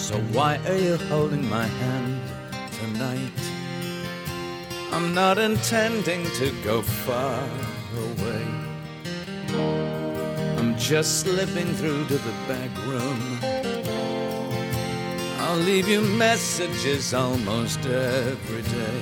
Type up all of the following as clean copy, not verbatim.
So why are you holding my hand tonight? I'm not intending to go far away. I'm just slipping through to the back room. I'll leave you messages almost every day.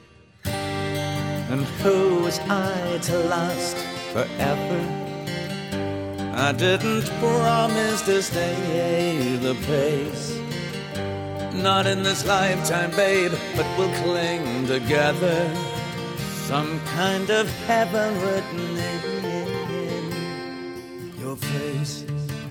And who was I to last forever? I didn't promise to stay the pace. Not in this lifetime, babe, but we'll cling together. Some kind of heaven written in your face.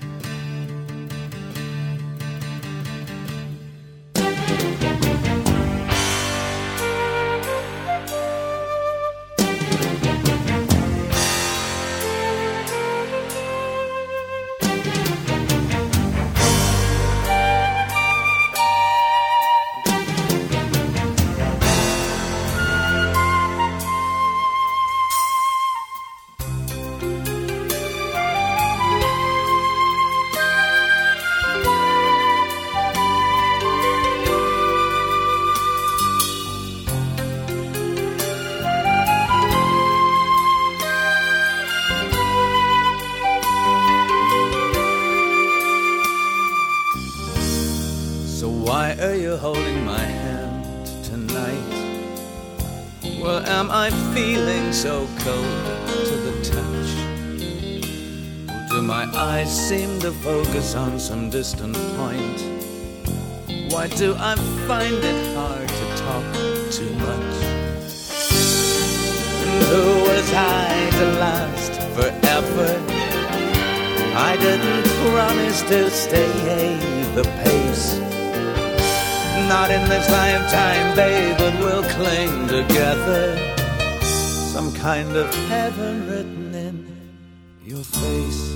So why are you holding my hand tonight? Well, am I feeling so cold to the touch? Do my eyes seem to focus on some distant point? Why do I find it hard to talk too much? And who was I to last forever? I didn't promise to stay the pace. Not in this lifetime, babe, but we'll cling together. Some kind of heaven written in your face.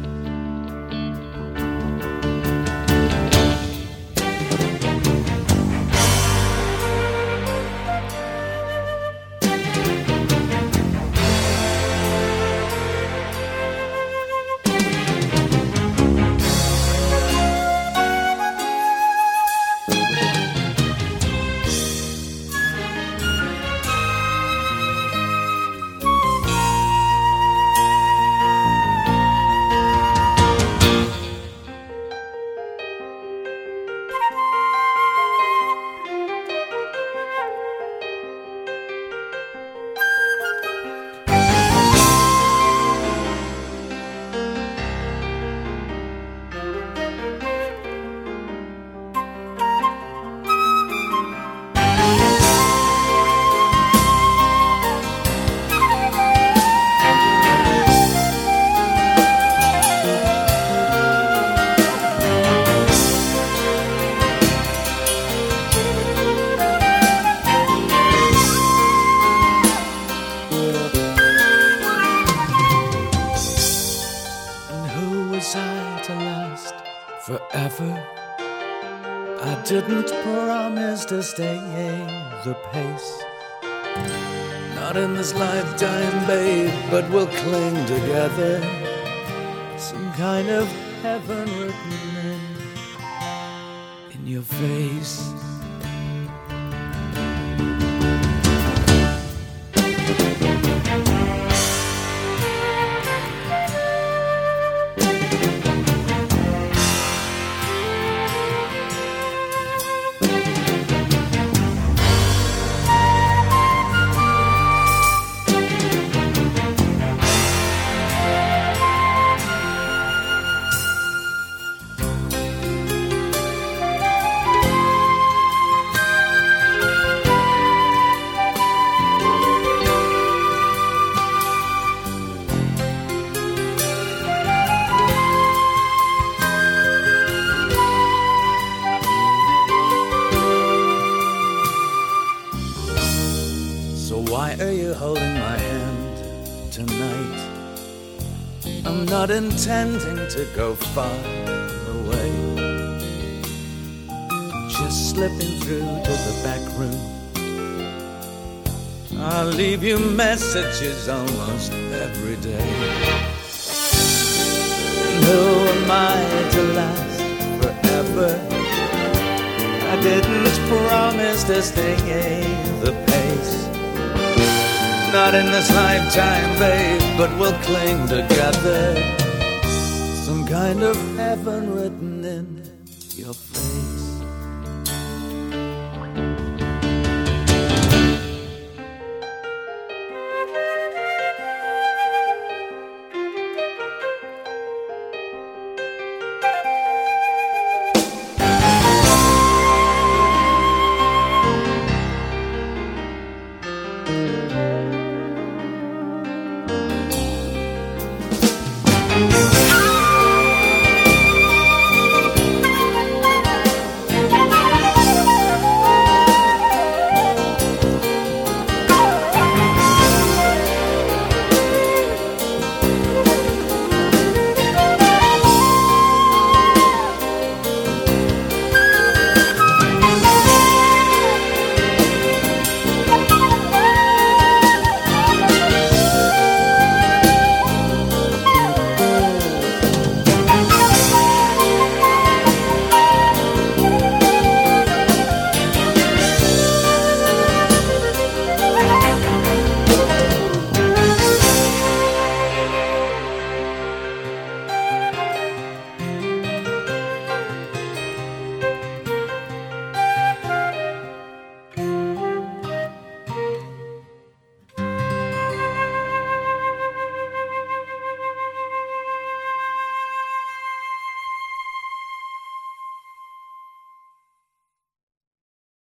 To last forever. I didn't promise to stay the pace. Not in this lifetime, babe, but we'll cling together. Some kind of heaven written in your face. So why are you holding my hand tonight? I'm not intending to go far away. Just slipping through to the back room. I'll leave you messages almost every day. And who am I to last forever? didn't promise to stay the pace. Not in this lifetime, babe, but we'll cling together. Some kind of heaven written in your face.